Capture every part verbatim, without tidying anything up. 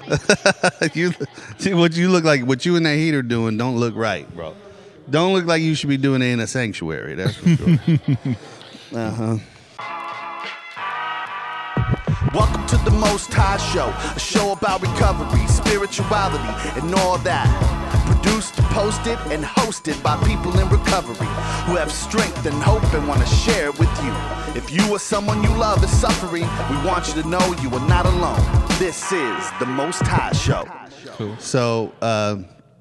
you see what you look like. What you and that heater doing don't look right, bro. Don't look like you should be doing it in a sanctuary. That's for sure. uh huh. Welcome to the Most High Show, a show about recovery, spirituality, and all that. Produced, posted, and hosted by people in recovery who have strength and hope and want to share it with you. If you or someone you love is suffering, we want you to know you are not alone. This is the Most High Show. Cool. So, uh,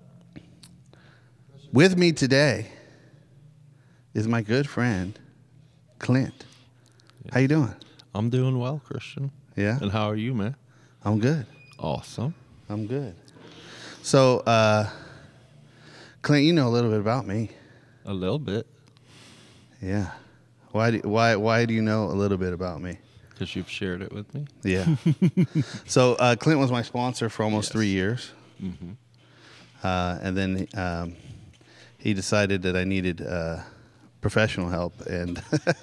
with me today is my good friend, Clint. Yeah. How you doing? I'm doing well, Christian. Yeah? And how are you, man? I'm good. Awesome. I'm good. So, uh, Clint, you know a little bit about me. A little bit. Yeah. Why do, why, why do you know a little bit about me? Because you've shared it with me. Yeah. So, uh, Clint was my sponsor for almost yes. three years. Mm-hmm. Uh, and then um, he decided that I needed uh, professional help, and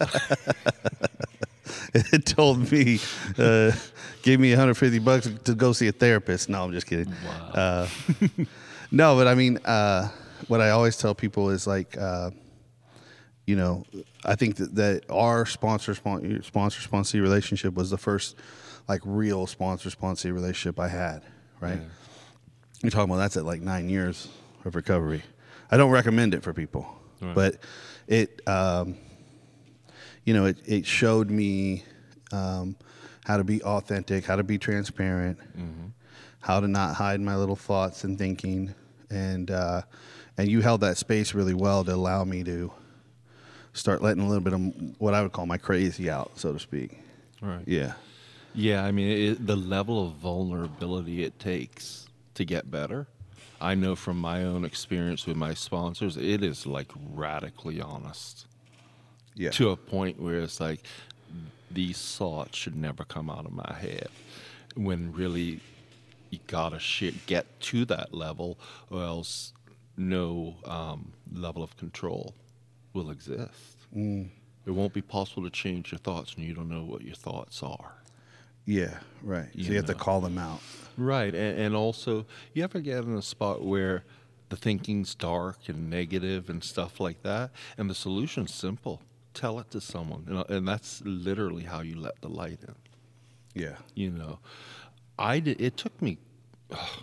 it told me, uh, gave me one hundred fifty bucks to go see a therapist. No, I'm just kidding. Wow. Uh, no, but I mean, uh, what I always tell people is like, uh, you know, I think that, that our sponsor sponsor sponsor sponsee relationship was the first like real sponsor sponsee relationship I had. Right. Yeah. You're talking about that's at like nine years of recovery. I don't recommend it for people, right. but it, um, you know, it, it showed me um, how to be authentic, how to be transparent, mm-hmm. how to not hide my little thoughts and thinking. And, uh, and you held that space really well to allow me to start letting a little bit of what I would call my crazy out, so to speak. Right. Yeah. Yeah. I mean, it, the level of vulnerability it takes to get better. I know from my own experience with my sponsors, it is like radically honest. Yeah. To a point where it's like, these thoughts should never come out of my head. When really, you gotta shit, get to that level, or else no um, level of control will exist. Mm. It won't be possible to change your thoughts when you don't know what your thoughts are. Yeah, right. So you, you have to call them out. Right, and, and also, you ever get in a spot where the thinking's dark and negative and stuff like that, and the solution's simple. Tell it to someone, you know, and that's literally how you let the light in. Yeah. You know, I did, it took me, oh,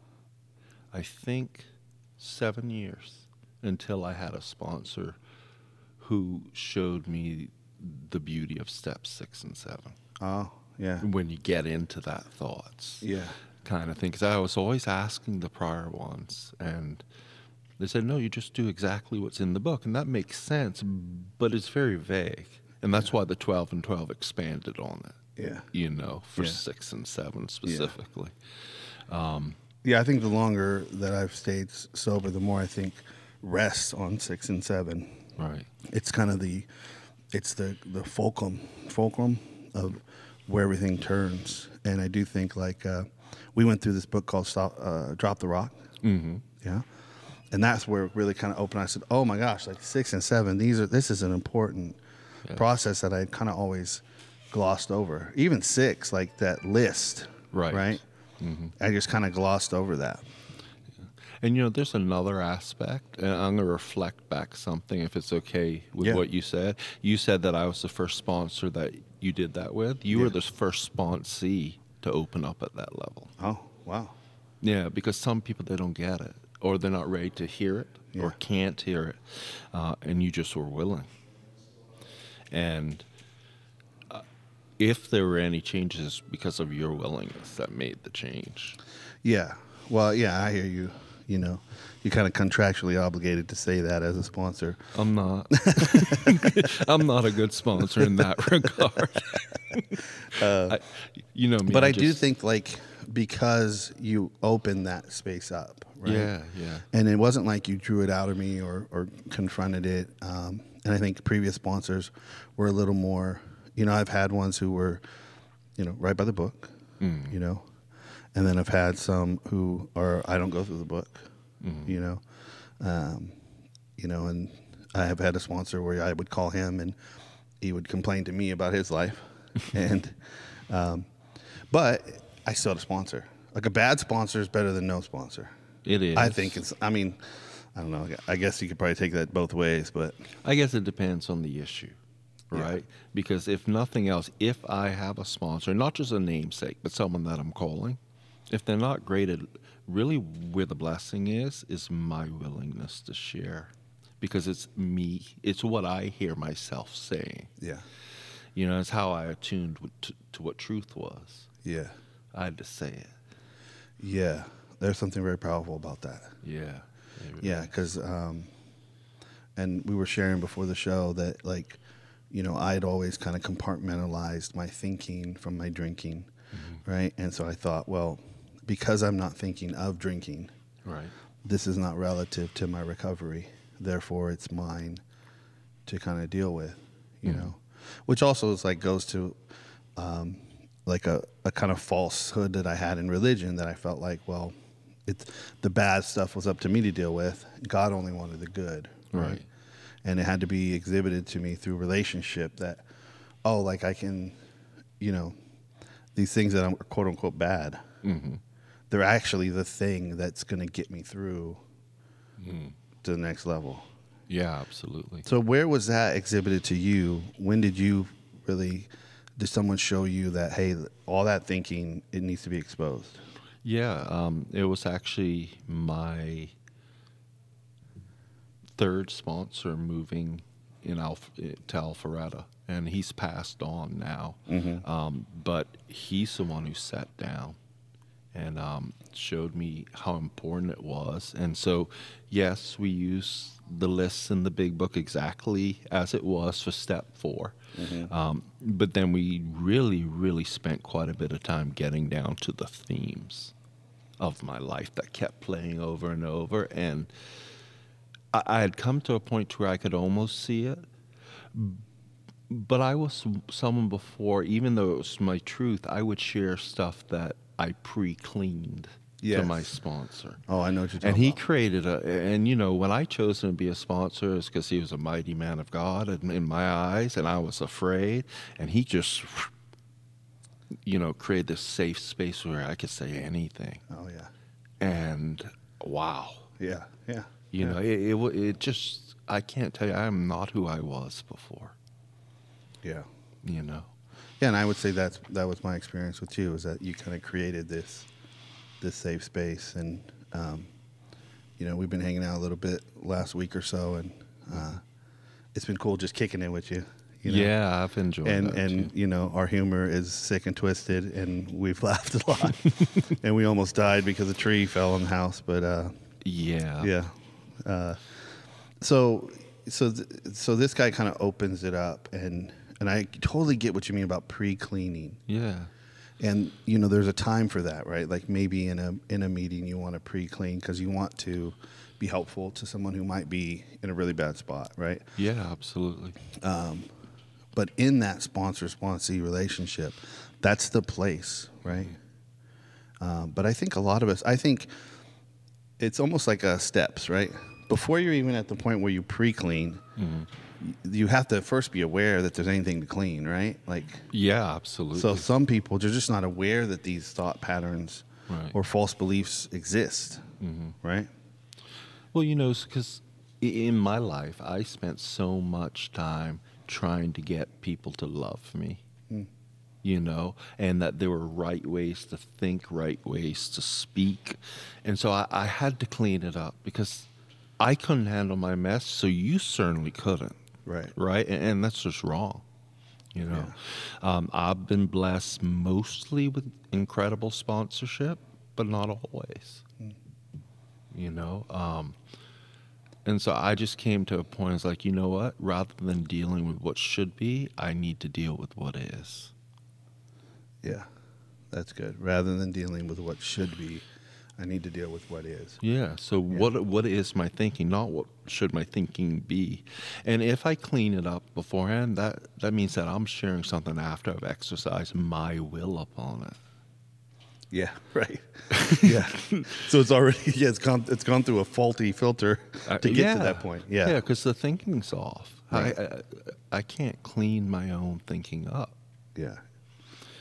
I think, seven years until I had a sponsor who showed me the beauty of steps six and seven. Oh, yeah. When you get into that thoughts. Yeah. Kind of thing. Because I was always asking the prior ones, and they said, no, you just do exactly what's in the book. And that makes sense, but it's very vague. And that's yeah. why the twelve and twelve expanded on it. Yeah. You know, for yeah. six and seven specifically. Yeah. Um, yeah, I think the longer that I've stayed sober, the more I think rests on six and seven. Right. It's kind of the, it's the, the fulcrum, fulcrum of where everything turns. And I do think like, uh, we went through this book called Stop, uh, Drop the Rock. Mm-hmm. Yeah. And that's where it really kind of opened. I said, oh my gosh, like six and seven, these are, this is an important yes. process that I kind of always glossed over. Even six, like that list. Right. Right. Mm-hmm. I just kind of glossed over that. Yeah. And, you know, there's another aspect, and I'm going to reflect back something if it's okay with yeah. what you said. You said that I was the first sponsor that you did that with. You yeah. were the first sponsee to open up at that level. Oh, wow. Yeah, because some people, they don't get it, or they're not ready to hear it, yeah. or can't hear it, uh, and you just were willing. And uh, if there were any changes because of your willingness that made the change. Yeah. Well, yeah, I hear you. You know, you're kind of contractually obligated to say that as a sponsor. I'm not. I'm not a good sponsor in that regard. uh, I, you know me. But I, I just, do think, like, because you opened that space up, right? Yeah, yeah. And it wasn't like you drew it out of me or, or confronted it. Um, and I think previous sponsors were a little more, you know, I've had ones who were, you know, right by the book, mm. you know. And then I've had some who are, I don't go through the book, mm-hmm. you know, um, you know, and I have had a sponsor where I would call him and he would complain to me about his life. and, um, but I still had a sponsor. Like a bad sponsor is better than no sponsor. It is. I think it's. I mean, I don't know. I guess you could probably take that both ways, but I guess it depends on the issue, right? Yeah. Because if nothing else, if I have a sponsor, not just a namesake, but someone that I'm calling, if they're not graded, really where the blessing is, is my willingness to share. Because it's me, it's what I hear myself saying. Yeah. You know, it's how I attuned to, to what truth was. Yeah. I had to say it. Yeah. There's something very powerful about that. Yeah. Yeah, because, um, and we were sharing before the show that, like, you know, I'd always kind of compartmentalized my thinking from my drinking, mm-hmm. right? And so I thought, well, because I'm not thinking of drinking, right, this is not relative to my recovery. Therefore, it's mine to kind of deal with, you mm-hmm. know, which also is like goes to um, like a, a kind of falsehood that I had in religion that I felt like, well, it's the bad stuff was up to me to deal with. God only wanted the good, right? right? And it had to be exhibited to me through relationship that, oh, like I can, you know, these things that are quote unquote bad, mm-hmm. they're actually the thing that's going to get me through mm. to the next level. Yeah, absolutely. So where was that exhibited to you? When did you really, did someone show you that, hey, all that thinking, it needs to be exposed? Yeah, um, it was actually my third sponsor moving in Alph- to Alpharetta, and he's passed on now. Mm-hmm. Um, but he's the one who sat down and um, showed me how important it was. And so, yes, we use the lists in the big book exactly as it was for step four. Mm-hmm. Um, but then we really, really spent quite a bit of time getting down to the themes of my life that kept playing over and over. And I, I had come to a point where I could almost see it. But I was someone before, even though it was my truth, I would share stuff that I pre-cleaned yes. to my sponsor. Oh, I know what you're talking And he about. created a, and you know, when I chose him to be a sponsor, it's because he was a mighty man of God in, in my eyes, and I was afraid, and he just, you know, created this safe space where I could say anything. Oh, yeah. And wow. Yeah, yeah. You yeah. know, it, it, it just, I can't tell you, I am not who I was before. Yeah. You know? Yeah, and I would say that's that was my experience with you, is that you kind of created this this safe space. And, um, you know, we've been hanging out a little bit last week or so, and uh, it's been cool just kicking it with you. You know? Yeah, I've enjoyed and, that And, too. you know, our humor is sick and twisted, and we've laughed a lot. And we almost died because a tree fell on the house. But, uh, yeah. Yeah. Uh, so, so, th- so this guy kind of opens it up, and, and I totally get what you mean about pre-cleaning. Yeah. And, you know, there's a time for that, right? Like maybe in a in a meeting you want to pre-clean because you want to be helpful to someone who might be in a really bad spot, right? Yeah, absolutely. Um, but in that sponsor-sponsee relationship, that's the place, right? Mm-hmm. Um, but I think a lot of us, I think it's almost like uh, steps, right? Before you're even at the point where you pre-clean, mm-hmm. you have to first be aware that there's anything to clean, right? Like, yeah, absolutely. So some people, they're just not aware that these thought patterns right. or false beliefs exist, mm-hmm. right? Well, you know, because in my life, I spent so much time trying to get people to love me, mm. you know, and that there were right ways to think, right ways to speak. And so I, I had to clean it up because I couldn't handle my mess, so you certainly couldn't. Right. Right. And, and that's just wrong. You know, yeah. um, I've been blessed mostly with incredible sponsorship, but not always. Mm. You know, um, and so I just came to a point. It's like, you know what? Rather than dealing with what should be, I need to deal with what is. Yeah, that's good. Rather than dealing with what should be, I need to deal with what is. Yeah. So yeah. what what is my thinking? Not what should my thinking be. And if I clean it up beforehand, that that means that I'm sharing something after I've exercised my will upon it. Yeah. Right. Yeah. So it's already yeah it's gone it's gone through a faulty filter to get yeah. to that point. Yeah. Yeah, because the thinking's off. Right. I, I I can't clean my own thinking up. Yeah.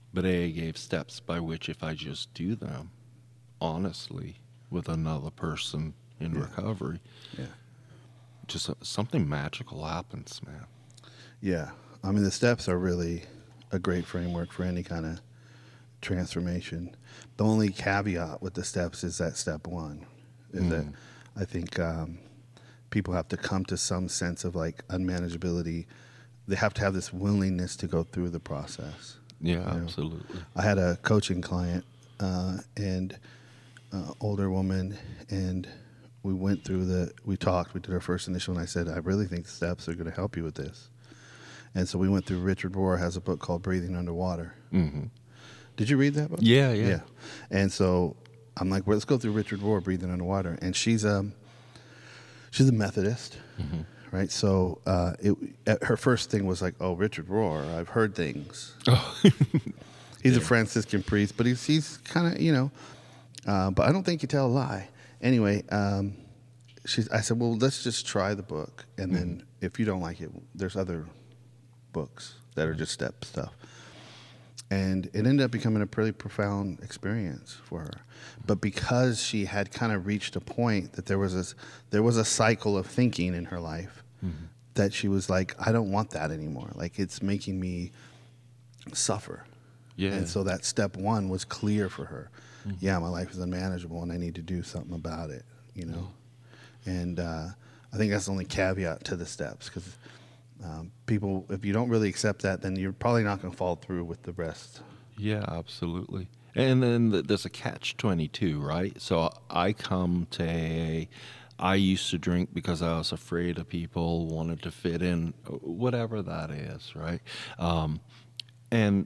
But A A gave steps by which if I just do them honestly with another person in Yeah. recovery, Yeah. just uh, something magical happens, man. Yeah. I mean, the steps are really a great framework for any kind of transformation. The only caveat with the steps is that step one is Mm. that I think um, people have to come to some sense of like unmanageability. They have to have this willingness to go through the process. Yeah, You know? absolutely. I had a coaching client uh, and uh, older woman, and we went through the, we talked, we did our first initial, and I said, I really think the steps are going to help you with this. And so we went through, Richard Rohr has a book called Breathing Underwater. Hmm. Did you read that book? Yeah, yeah. Yeah. And so I'm like, well, let's go through Richard Rohr, Breathing Underwater. And she's um she's a Methodist, Mm-hmm. right? So uh, it uh, her first thing was like, oh, Richard Rohr, I've heard things. Oh. He's a Franciscan priest, but he's he's kind of, you know, uh, but I don't think you tell a lie. Anyway, um, she's. I said, well, let's just try the book, and then if you don't like it, there's other books that are just step stuff. And it ended up becoming a pretty profound experience for her. But because she had kind of reached a point that there was a, there was a cycle of thinking in her life Mm-hmm. that she was like, I don't want that anymore. Like, it's making me suffer. Yeah. And so that step one was clear for her. Mm-hmm. Yeah, my life is unmanageable and I need to do something about it, you know? And uh, I think that's the only caveat to the steps, because um, people, if you don't really accept that, then you're probably not going to follow through with the rest. Yeah, absolutely. And then th- there's a catch twenty-two, right? So I come to A A. I used to drink because I was afraid of people, wanted to fit in, whatever that is, right? Um, and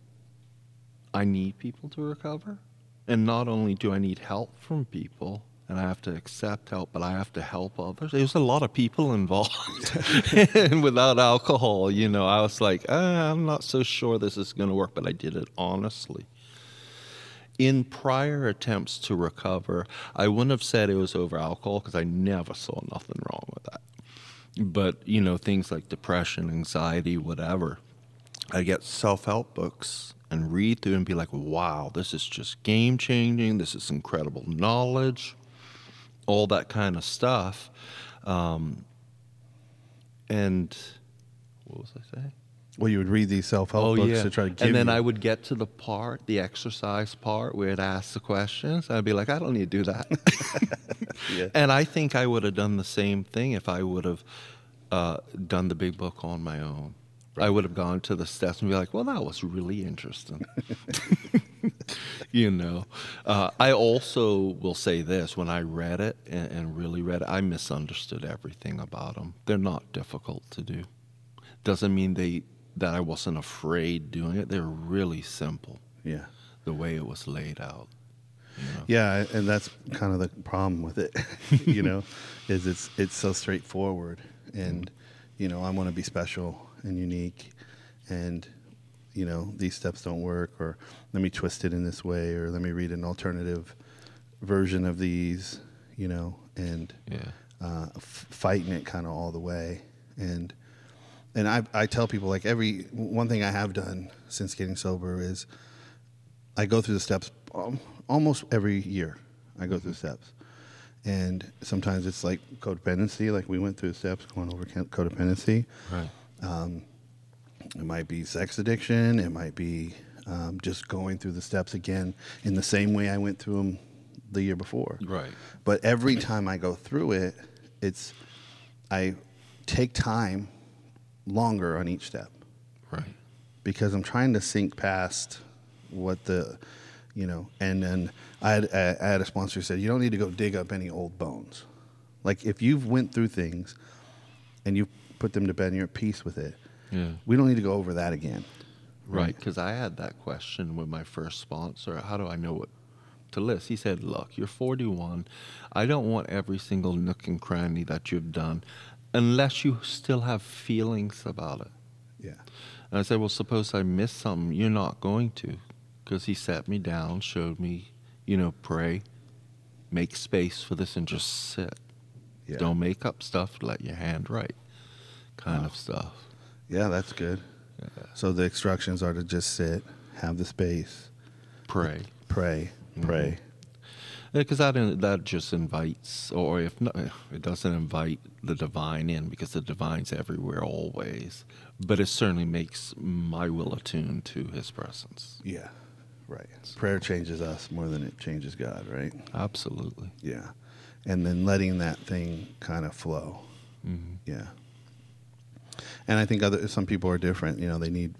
I need people to recover. And not only do I need help from people, and I have to accept help, but I have to help others. There's a lot of people involved. And without alcohol, you know, I was like, ah, I'm not so sure this is going to work, but I did it honestly. In prior attempts to recover, I wouldn't have said it was over alcohol because I never saw nothing wrong with that. But, you know, things like depression, anxiety, whatever, I get self-help books and read through and be like, wow, this is just game-changing. This is incredible knowledge, all that kind of stuff. Um, and what was I saying? Well, you would read these self-help Oh, books yeah. to try to give And then you. I would get to the part, the exercise part, where it asks the questions. I'd be like, I don't need to do that. Yeah. And I think I would have done the same thing if I would have uh, done the big book on my own. Right. I would have gone to the steps and be like, well, that was really interesting. You know, uh, I also will say this. When I read it and, and really read it, I misunderstood everything about them. They're not difficult to do. Doesn't mean they that I wasn't afraid doing it. They're really simple. Yeah. The way it was laid out. You know? Yeah, and that's kind of the problem with it, you know, is it's it's so straightforward, and you know, I want to be special and unique, and you know, these steps don't work, or let me twist it in this way, or let me read an alternative version of these, you know, and Yeah. uh, f- fighting it kind of all the way, and and I I tell people, like, every one thing I have done since getting sober is I go through the steps um, almost every year. I go through the steps. And sometimes it's like codependency, like we went through the steps going over codependency. Right. Um, it might be sex addiction. It might be um, just going through the steps again in the same way I went through them the year before. Right. But every time I go through it, it's I take time longer on each step. Right. Because I'm trying to sink past what the, you know, and then I had, I had a sponsor who said, you don't need to go dig up any old bones. Like, if you've went through things and you put them to bed and you're at peace with it, Yeah. we don't need to go over that again. Right. Because I had that question with my first sponsor. How do I know what to list? He said, look, you're forty-one. I don't want every single nook and cranny that you've done unless you still have feelings about it. Yeah. And I said, well, suppose I miss something. You're not going to. Because he sat me down, showed me, you know, pray, make space for this, and just sit. Yeah. Don't make up stuff, let your hand write, kind Wow. of stuff. Yeah, that's good. Yeah. So the instructions are to just sit, have the space, Pray. pray, pray. Because that that just invites, or if not, it doesn't invite the divine in, because the divine's everywhere always. But it certainly makes my will attuned to His presence. Yeah, right. Prayer changes us more than it changes God, right? Absolutely. Yeah. And then letting that thing kind of flow. Mm-hmm. Yeah. And I think other some people are different. You know, they need,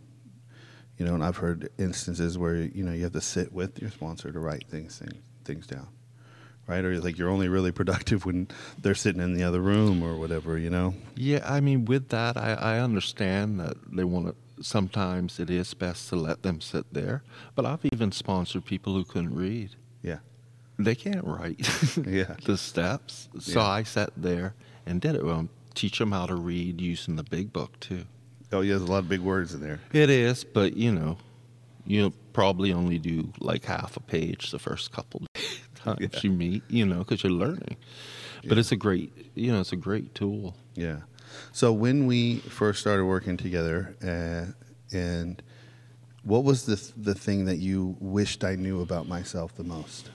you know, and I've heard instances where, you know, you have to sit with your sponsor to write things things, things down, right? Or like you're only really productive when they're sitting in the other room or whatever, you know? Yeah, I mean, with that, I, I understand that they want to, sometimes it is best to let them sit there. But I've even sponsored people who couldn't read. Yeah. They can't write Yeah. the steps. So Yeah. I sat there and did it. Well, teach them how to read using the big book, too. Oh, yeah, there's a lot of big words in there. It is, but, you know, you'll probably only do like half a page the first couple times Yeah. you meet, you know, because you're learning. But Yeah. it's a great, you know, it's a great tool. Yeah. So when we first started working together, uh, and what was the the thing that you wished I knew about myself the most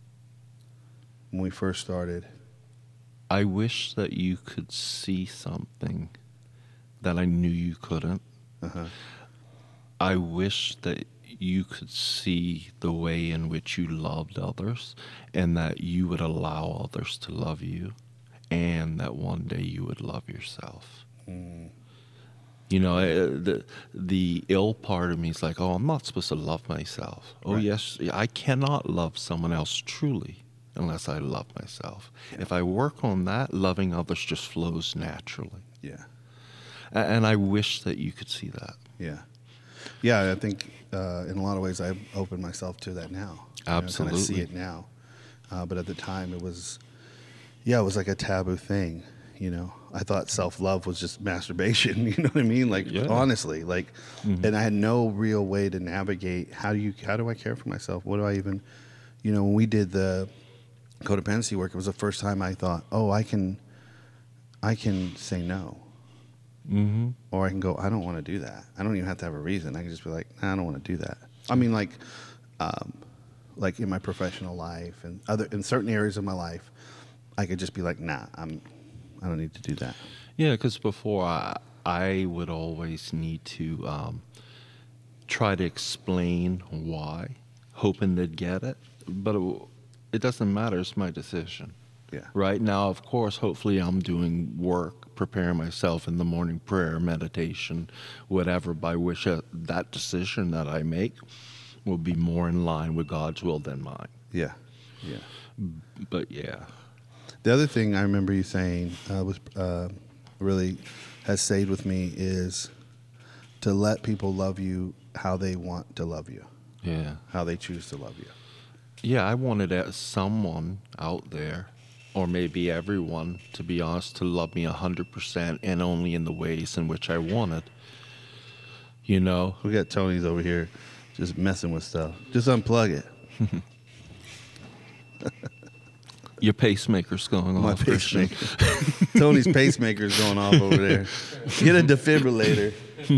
when we first started? I wish that you could see something that I knew you couldn't. Uh-huh. I wish that you could see the way in which you loved others, and that you would allow others to love you, and that one day you would love yourself. Mm. You know, uh, the the ill part of me is like, oh, I'm not supposed to love myself. Oh, Right. yes, I cannot love someone else truly unless I love myself. If I work on that, loving others just flows naturally. Yeah. A- And I wish that you could see that. Yeah. Yeah, I think uh, in a lot of ways I've opened myself to that now. You know, kind of see Absolutely. it now. Uh, but at the time it was, yeah, it was like a taboo thing, you know. I thought self-love was just masturbation, you know what I mean? Like, Yeah. honestly, like, Mhm. and I had no real way to navigate, how do you, how do I care for myself? What do I even, you know, when we did the codependency work, it was the first time I thought, oh, I can, I can say no. Mm-hmm. Or I can go, I don't want to do that. I don't even have to have a reason. I can just be like, nah, I don't want to do that. I mean, like, um, like in my professional life and other in certain areas of my life, I could just be like, nah, I'm, I don't need to do that. Yeah, because before I, I would always need to um, try to explain why, hoping they'd get it. But it, it doesn't matter. It's my decision. Yeah. Right now, of course, hopefully I'm doing work, preparing myself in the morning prayer, meditation, whatever, by which uh, that decision that I make will be more in line with God's will than mine. Yeah. Yeah. But yeah. The other thing I remember you saying uh, was uh, really has stayed with me is to let people love you how they want to love you, Yeah. how they choose to love you. Yeah, I wanted uh, someone out there, or maybe everyone, to be honest, to love me one hundred percent and only in the ways in which I wanted. You know? We got Tony's over here just messing with stuff. Just unplug it. Your pacemaker's going My off, Christian. pacemaker. Tony's pacemaker's going off over there. Get a defibrillator.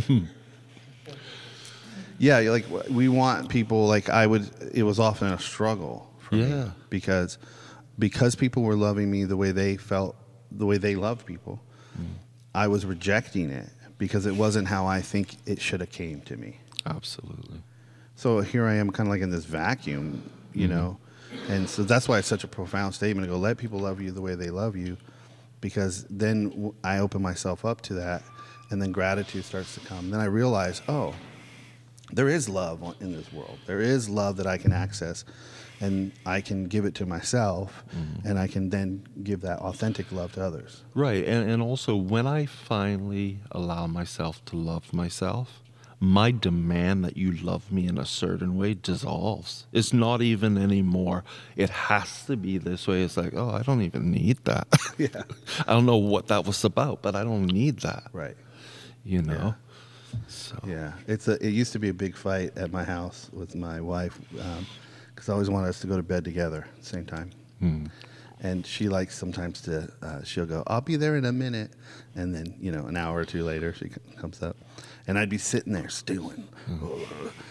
Yeah, like we want people, like I would, it was often a struggle for Yeah. me because because people were loving me the way they felt, the way they loved people, Mm. I was rejecting it because it wasn't how I think it should have came to me. Absolutely. So here I am kind of like in this vacuum, you Mm-hmm. know, and so that's why it's such a profound statement to go, let people love you the way they love you, because then w- I open myself up to that, and then gratitude starts to come. Then I realize, oh, there is love on- in this world. There is love that I can access, and I can give it to myself, Mm-hmm. and I can then give that authentic love to others. Right. And, and also, when I finally allow myself to love myself, my demand that you love me in a certain way dissolves. It's not even anymore, it has to be this way. It's like, oh, I don't even need that. Yeah. I don't know what that was about, but I don't need that. Right. You know? So, Yeah, it's a. It used to be a big fight at my house with my wife because I always wanted us to go to bed together at the same time. hmm. And she likes sometimes to. Uh, she'll go, "I'll be there in a minute," and then you know, an hour or two later, she c- comes up, and I'd be sitting there stewing,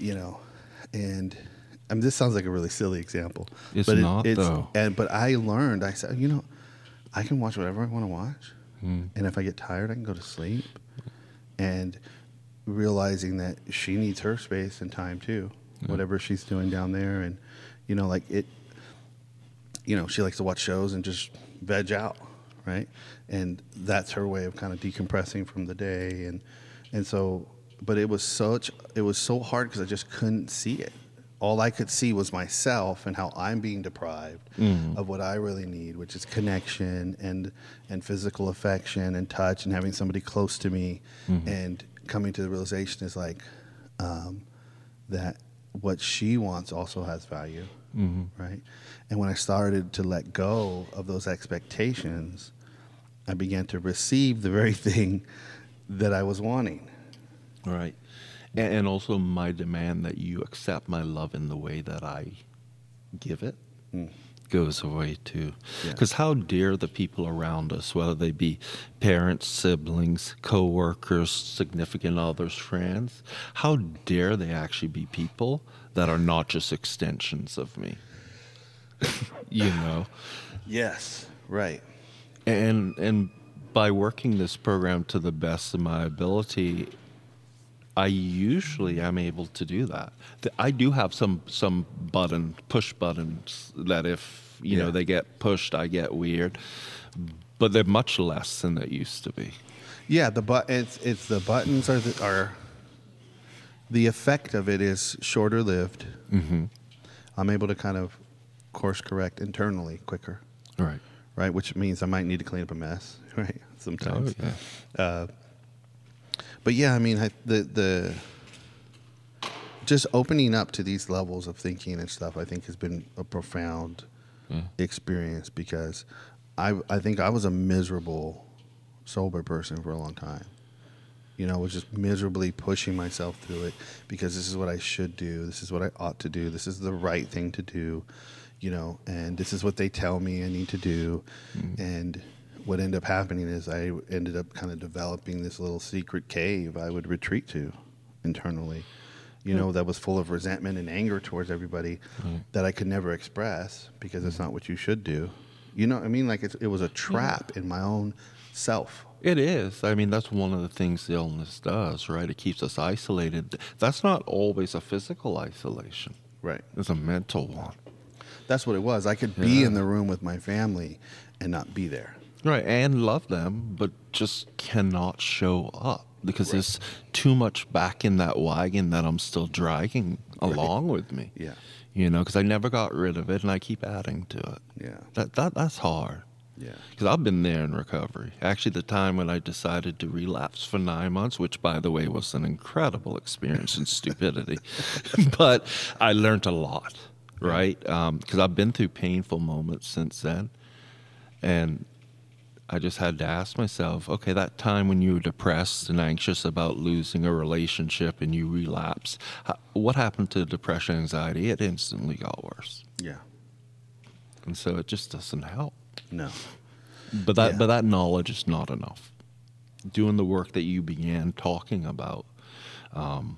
you know, and I mean, this sounds like a really silly example. It's but it- not, though. And but I learned. I said, you know, I can watch whatever I want to watch, Mm. and if I get tired, I can go to sleep. And realizing that she needs her space and time too, Yeah. whatever she's doing down there, and you know, like it. You know, she likes to watch shows and just veg out, right? And that's her way of kind of decompressing from the day, and and so. But it was such. It was so hard because I just couldn't see it. All I could see was myself and how I'm being deprived Mhm. of what I really need, which is connection and and physical affection and touch and having somebody close to me, Mhm. and coming to the realization is like um, that what she wants also has value, Mhm. right? And when I started to let go of those expectations, I began to receive the very thing that I was wanting. Right. And, and also my demand that you accept my love in the way that I give it Mm. goes away too. Yeah. Because how dare the people around us, whether they be parents, siblings, co-workers, significant others, friends, how dare they actually be people that are not just extensions of me? You know? Yes, right. And and by working this program to the best of my ability, I usually am able to do that. Th- I do have some some button push buttons that if you know Yeah. they get pushed, I get weird, but they're much less than they used to be. Yeah, the but it's it's the buttons are the, are the effect of it is shorter lived. Mm-hmm. I'm able to kind of course correct internally quicker, Right. right? Which means I might need to clean up a mess, right? Sometimes. Oh, yeah. Uh, but yeah, I mean, I, the the just opening up to these levels of thinking and stuff, I think, has been a profound Yeah. experience because I I think I was a miserable sober person for a long time. You know, I was just miserably pushing myself through it because this is what I should do. This is what I ought to do. This is the right thing to do, you know, and this is what they tell me I need to do. Mm. And what ended up happening is I ended up kind of developing this little secret cave I would retreat to internally, you know, that was full of resentment and anger towards everybody Right. that I could never express because it's not what you should do. You know what I mean? Like it's, it was a trap in my own self. It is. I mean, that's one of the things the illness does, right? It keeps us isolated. That's not always a physical isolation. Right. It's a mental one. That's what it was. I could be Yeah. in the room with my family and not be there. Right, and love them, but just cannot show up because there's too much back in that wagon that I'm still dragging along with me. Yeah. You know, because I never got rid of it and I keep adding to it. Yeah. That that That's hard. Yeah. Because I've been there in recovery. Actually, the time when I decided to relapse for nine months, which, by the way, was an incredible experience in stupidity. But I learned a lot, right? Because I've been through painful moments since then. And I just had to ask myself, okay, that time when you were depressed and anxious about losing a relationship and you relapse, how, what happened to depression, anxiety? It instantly got worse. Yeah. And so it just doesn't help. No. But that Yeah. but that knowledge is not enough. Doing the work that you began talking about, um,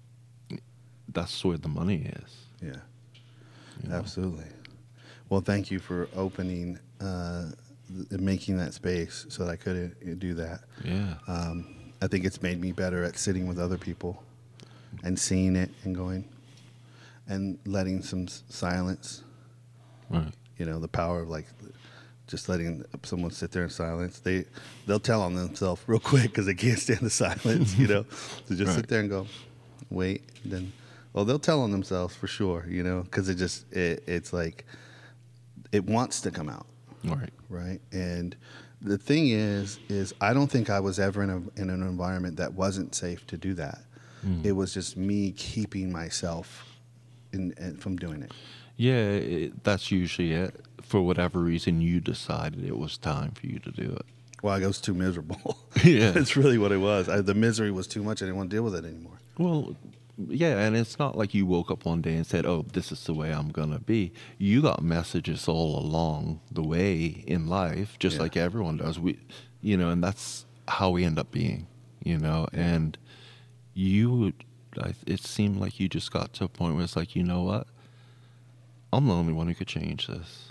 that's where the money is. Yeah. you know? Absolutely. Well, thank you for opening uh, th- making that space so that I could uh, do that. Yeah. Um, I think it's made me better at sitting with other people and seeing it and going and letting some s- silence, Right. you know, the power of like just letting someone sit there in silence. They, they'll tell on themselves real quick because they can't stand the silence, you know, to just Right. sit there and go, wait, and then, well, they'll tell on themselves for sure, you know, because it just, it, it's like, it wants to come out. Right. Right. And the thing is, is I don't think I was ever in a, in an environment that wasn't safe to do that. Mm. It was just me keeping myself in, in from doing it. Yeah, it, that's usually it. For whatever reason, you decided it was time for you to do it. Well, I was too miserable. Yeah. That's really what it was. I, the misery was too much. I didn't want to deal with it anymore. Well, yeah, and it's not like you woke up one day and said, "Oh, this is the way I'm gonna be." You got messages all along the way in life, just Yeah. like everyone does. We, you know, and that's how we end up being, you know. And you I, it seemed like you just got to a point where it's like, you know what? I'm the only one who could change this.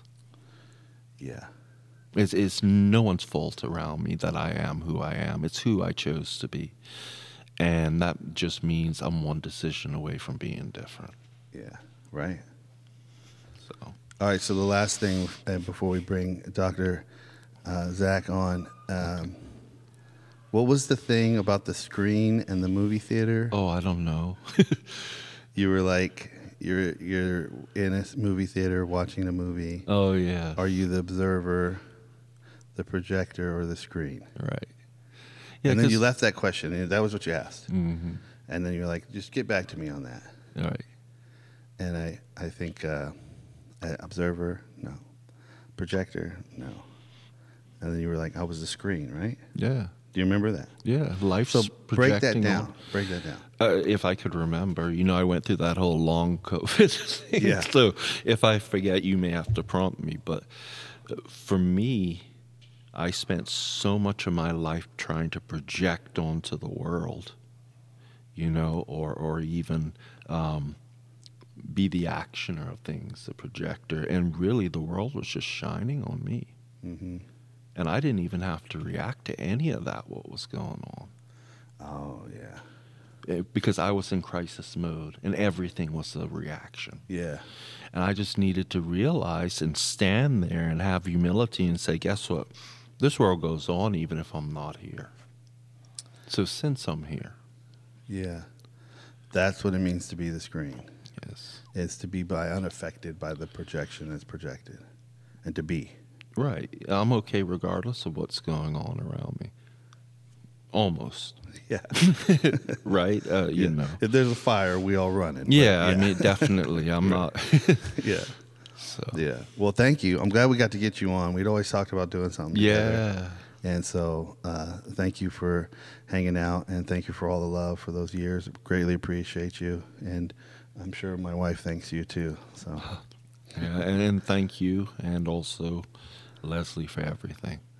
Yeah. It's, it's no one's fault around me that I am who I am. It's who I chose to be. And that just means I'm one decision away from being different. Yeah. Right. So, All right. So the last thing uh, before we bring Doctor Uh, Zach on, um, what was the thing about the screen and the movie theater? oh, I don't know. You were like, you're you're in a movie theater watching a movie. Oh, yeah. Are you the observer, the projector, or the screen? Right. Yeah, and then you 'cause- left that question, and that was what you asked. Mhm. And then you're like, just get back to me on that. All right. And I, I think uh, uh, observer, no. Projector, no. And then you were like, I was the screen, right? Yeah. Do you remember that? Yeah. Life's So break that projecting down. on- Break that down. Uh, if I could remember, you know, I went through that whole long COVID thing. Yeah. So if I forget, you may have to prompt me. But uh, for me, I spent so much of my life trying to project onto the world, you know, or or even um, be the actioner of things, the projector. And really, the world was just shining on me. Mm-hmm. And I didn't even have to react to any of that, what was going on. Oh, yeah. It- because I was in crisis mode and everything was a reaction. Yeah. And I just needed to realize and stand there and have humility and say, guess what? This world goes on even if I'm not here. So since I'm here, Yeah. That's what it means to be the screen. yes. Is to be by unaffected by the projection that's projected. And to be. Right. I'm okay regardless of what's going on around me. Almost. Yeah. Right? Uh, you Yeah. know. If there's a fire, we all run it. But Yeah, I mean, definitely. I'm not. yeah. So. Yeah. Well, thank you. I'm glad we got to get you on. We'd always talked about doing something together. Yeah. And so uh, thank you for hanging out, and thank you for all the love for those years. Greatly appreciate you. And I'm sure my wife thanks you too. So Yeah, and, and thank you, and also Leslie for everything.